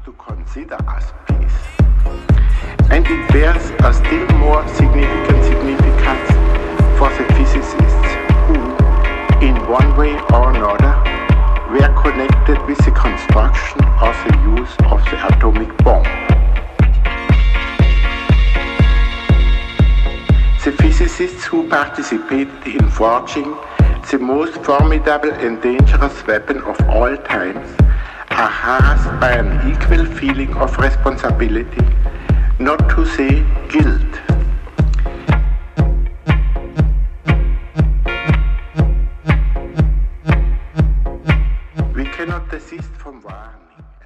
to consider as peace. And it bears a still more significant significance for the physicists who, in one way or another, were connected with the construction or the use of the atomic bomb. The physicists who participated in forging the most formidable and dangerous weapon of all times are harassed by an equal feeling of responsibility, not to say guilt.